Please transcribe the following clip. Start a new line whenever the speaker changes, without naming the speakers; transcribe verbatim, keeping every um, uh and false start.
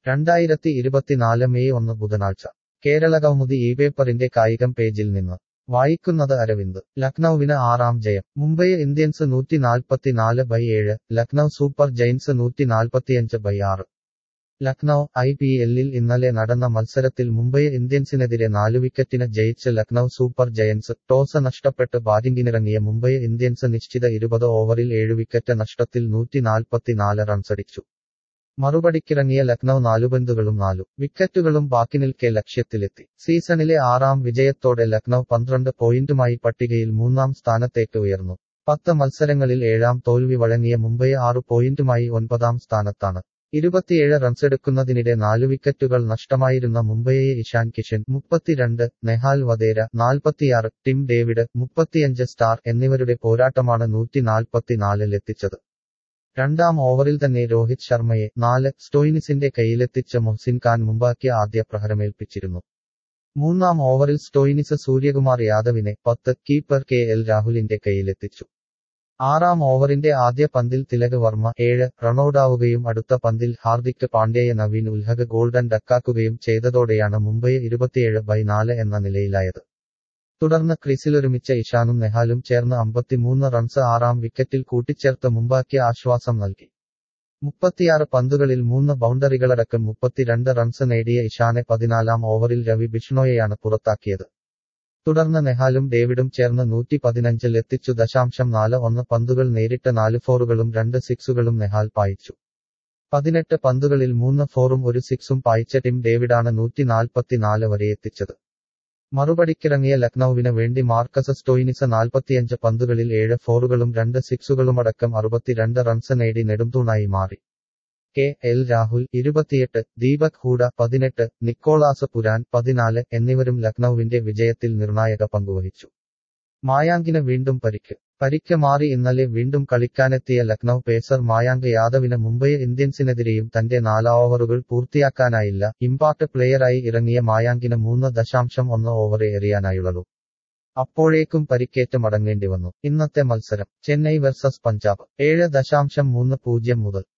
രണ്ടായിരത്തി ഇരുപത്തിനാല് മെയ് ഒന്ന് ബുധനാഴ്ച കേരളകൗമുദി ഈ പേപ്പറിന്റെ കായികം പേജിൽ നിന്ന് വായിക്കുന്നത് അരവിന്ദ്. ലക്നൌവിന് ആറാം ജയം. മുംബൈ ഇന്ത്യൻസ് നൂറ്റി നാൽപ്പത്തിനാല് ബൈ ഏഴ്, ലക്നൌ സൂപ്പർ ജയൻസ് നൂറ്റി നാൽപ്പത്തിയഞ്ച് ബൈ ആറ്. ലക്നൌ ഐ പി എല്ലിൽ ഇന്നലെ നടന്ന മത്സരത്തിൽ മുംബൈ ഇന്ത്യൻസിനെതിരെ നാലു വിക്കറ്റിന് ജയിച്ച് ലക്നൌ സൂപ്പർ ജയൻസ്. ടോസ് നഷ്ടപ്പെട്ട് ബാറ്റിംഗിനിറങ്ങിയ മുംബൈ ഇന്ത്യൻസ് നിശ്ചിത ഇരുപത് ഓവറിൽ ഏഴു വിക്കറ്റ് നഷ്ടത്തിൽ നൂറ്റി നാൽപ്പത്തിനാല് റൺസടിച്ചു. മറുപടിക്കിറങ്ങിയ ലക്നൌ നാലു പന്തുകളും നാലു വിക്കറ്റുകളും ബാക്കി നിൽക്കെ ലക്ഷ്യത്തിലെത്തി. സീസണിലെ ആറാം വിജയത്തോടെ ലക്നൌ പന്ത്രണ്ട് പോയിന്റുമായി പട്ടികയിൽ മൂന്നാം സ്ഥാനത്തേക്ക് ഉയർന്നു. പത്ത് മത്സരങ്ങളിൽ ഏഴാം തോൽവി വഴങ്ങിയ മുംബൈ ആറു പോയിന്റുമായി ഒൻപതാം സ്ഥാനത്താണ്. ഇരുപത്തിയേഴ് റൺസെടുക്കുന്നതിനിടെ നാലു വിക്കറ്റുകൾ നഷ്ടമായിരുന്ന മുംബൈയെ ഇഷാൻ കിഷൻ മുപ്പത്തിരണ്ട്, നെഹാൽ വധേര നാൽപ്പത്തിയാറ്, ടിം ഡേവിഡ് മുപ്പത്തിയഞ്ച് സ്റ്റാർ എന്നിവരുടെ പോരാട്ടമാണ് നൂറ്റി നാൽപ്പത്തിനാലിലെത്തിച്ചത്. രണ്ടാം ഓവറിൽ തന്നെ രോഹിത് ശർമ്മയെ നാല് സ്റ്റോയിനിസിന്റെ കൈയിലെത്തിച്ച മൊഹ്സിൻ ഖാൻ മുമ്പാക്കിയ ആദ്യ പ്രഹരമേൽപ്പിച്ചിരുന്നു. മൂന്നാം ഓവറിൽ സ്റ്റോയിനിസ് സൂര്യകുമാർ യാദവിനെ പത്ത് കീപ്പർ കെ എൽ രാഹുലിന്റെ കൈയിലെത്തിച്ചു. ആറാം ഓവറിന്റെ ആദ്യ പന്തിൽ തിലക് വർമ്മ ഏഴ് റണ്ണൌട്ടാവുകയും അടുത്ത പന്തിൽ ഹാർദിക് പാണ്ഡ്യയെ നവീൻ ഉൽഹക് ഗോൾഡൻ ഡക്കാക്കുകയും ചെയ്തതോടെയാണ് മുംബൈ ഇരുപത്തിയേഴ് ബൈ നാല് എന്ന നിലയിലായത്. തുടർന്ന് ക്രീസിലൊരുമിച്ച ഇഷാനും നെഹാലും ചേർന്ന് അമ്പത്തിമൂന്ന് റൺസ് ആറാം വിക്കറ്റിൽ കൂട്ടിച്ചേർത്ത് മുമ്പാക്കിയ ആശ്വാസം നൽകി. മുപ്പത്തിയാറ് പന്തുകളിൽ മൂന്ന് ബൗണ്ടറികളടക്കം മുപ്പത്തിരണ്ട് റൺസ് നേടിയ ഇഷാനെ പതിനാലാം ഓവറിൽ രവി ബിഷ്ണോയെയാണ് പുറത്താക്കിയത്. തുടർന്ന് നെഹാലും ഡേവിഡും ചേർന്ന് നൂറ്റി പതിനഞ്ചിൽ എത്തിച്ചു. ദശാംശം നാല് ഒന്ന് പന്തുകൾ നേരിട്ട് നാല് ഫോറുകളും രണ്ട് സിക്സുകളും നെഹാൽ പായിച്ചു. പതിനെട്ട് പന്തുകളിൽ മൂന്ന് ഫോറും ഒരു സിക്സും പായിച്ച ടിം ഡേവിഡാണ് നൂറ്റി നാൽപ്പത്തിനാല് വരെ എത്തിച്ചത്. മറുപടിക്കിറങ്ങിയ ലക്നൌവിന് വേണ്ടി മാർക്കസ് സ്റ്റോയിനിസ് നാൽപ്പത്തിയഞ്ച് പന്തുകളിൽ ഏഴ് ഫോറുകളും രണ്ട് സിക്സുകളുമടക്കം അറുപത്തിരണ്ട് റൺസ് നേടി നെടുംതൂണായി മാറി. കെ എൽ രാഹുൽ ഇരുപത്തിയെട്ട്, ദീപക് ഹൂഡ പതിനെട്ട്, നിക്കോളാസ് പുരാൻ പതിനാല് എന്നിവരും ലക്നൌവിന്റെ വിജയത്തിൽ നിർണായക പങ്കുവഹിച്ചു. മായാങ്കിന് വീണ്ടും പരിക്ക്. പരിക്ക് മാറി ഇന്നലെ വീണ്ടും കളിക്കാനെത്തിയ ലക്നൌ പേസർ മായാങ്ക് യാദവിന് മുംബൈ ഇന്ത്യൻസിനെതിരെയും തന്റെ നാല് ഓവറുകൾ പൂർത്തിയാക്കാനായില്ല. ഇമ്പാക്ട് പ്ലെയറായി ഇറങ്ങിയ മായാങ്കിന് മൂന്ന് ദശാംശം ഒന്ന് ഓവറെ എറിയാനായുള്ളൂ. അപ്പോഴേക്കും പരിക്കേറ്റ് മടങ്ങേണ്ടി വന്നു. ഇന്നത്തെ മത്സരം ചെന്നൈ വെർസസ് പഞ്ചാബ് ഏഴ് ദശാംശം മൂന്ന് പൂജ്യം മുതൽ